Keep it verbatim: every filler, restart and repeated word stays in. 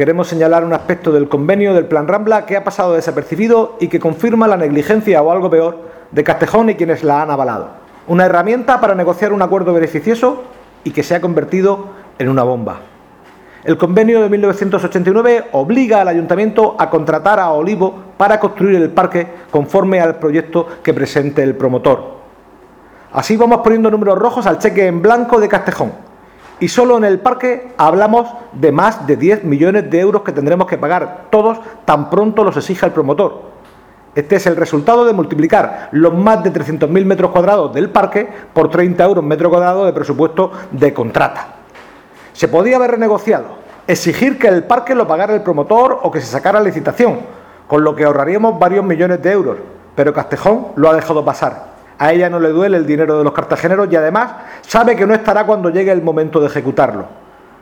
queremos señalar un aspecto del convenio del Plan Rambla que ha pasado desapercibido y que confirma la negligencia o algo peor de Castejón y quienes la han avalado. Una herramienta para negociar un acuerdo beneficioso y que se ha convertido en una bomba. El convenio de mil novecientos ochenta y nueve obliga al Ayuntamiento a contratar a Olivo para construir el parque conforme al proyecto que presente el promotor. Así vamos poniendo números rojos al cheque en blanco de Castejón. Y solo en el parque hablamos de más de diez millones de euros que tendremos que pagar todos tan pronto los exija el promotor. Este es el resultado de multiplicar los más de trescientos mil metros cuadrados del parque por treinta euros metro cuadrado de presupuesto de contrata. Se podía haber renegociado, exigir que el parque lo pagara el promotor o que se sacara a licitación, con lo que ahorraríamos varios millones de euros, pero Castejón lo ha dejado pasar. A ella no le duele el dinero de los cartageneros y además sabe que no estará cuando llegue el momento de ejecutarlo.